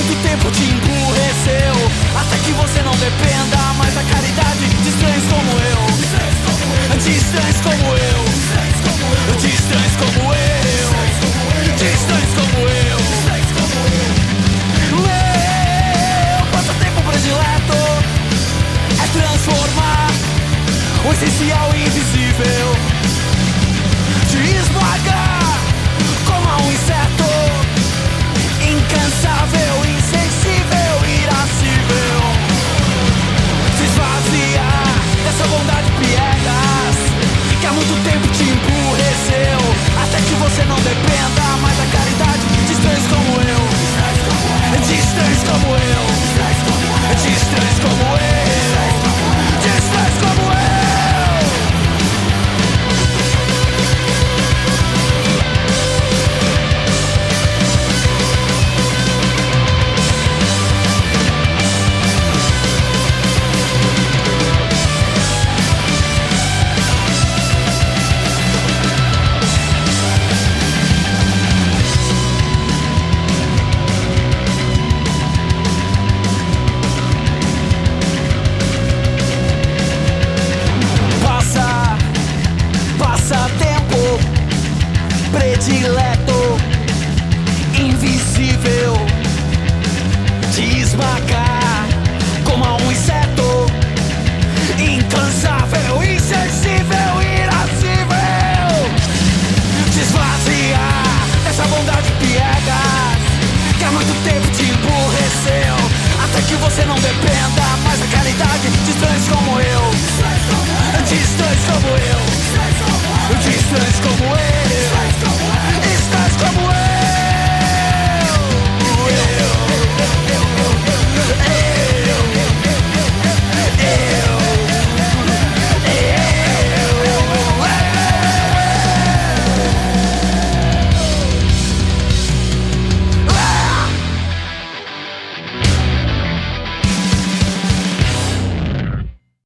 muito tempo te emburreceu, até que você não dependa mais da caridade de estranhos como eu. De estranhos como eu. De estranhos como eu. De estranhos como eu. Meu passatempo predileto é transformar o essencial em invisível, te esmagar como a um inseto, incansável, insensível, irascível, se esvaziar dessa bondade piegas que há muito tempo te emburreceu, até que você não dependa mais da caridade de estranhos como eu. De estranhos como eu. De estranhos como eu. De estranhos como eu. Passatempo predileto, invisível, te esmagar como a um inseto, incansável.